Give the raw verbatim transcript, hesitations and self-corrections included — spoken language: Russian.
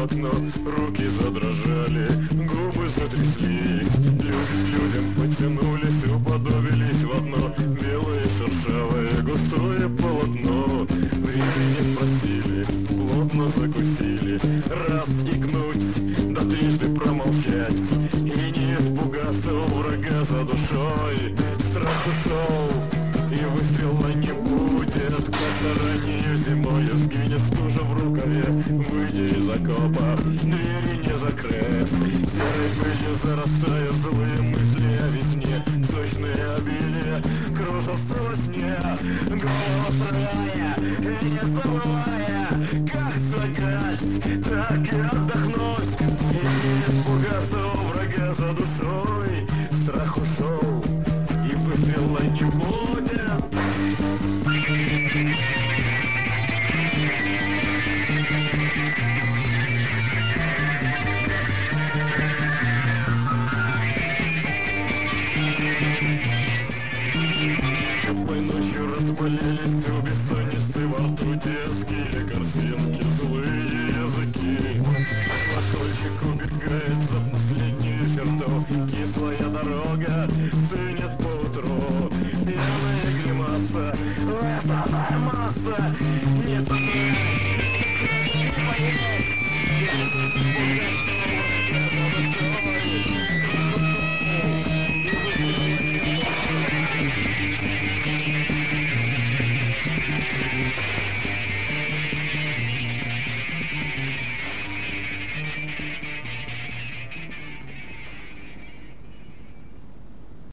окно, руки задрожали, губы затряслись. Люди к людям потянулись, уподобились в одно белое, шершавое, густое полотно. Времени спросили, плотно закусили, раз икнуть, да трижды промолчать, и не испугаться у врага за душой. Страх ушел, и выстрела не будет, как-то раннею зимою сгинет стужа в рукаве. Выйди из окопа, двери не закрыть, серой пылью зарастая злые мысли о весне. Сочные обилия кружатся во сне, голова сырая и не забывая, как согать, так и отдохнуть, и не испугаться у врага за душой. Страх ушел, и выстрела не будет. Теплой ночью разболелись у бессонницы во ртути, эскили, корзинки, злые языки. Колокольчик убегает за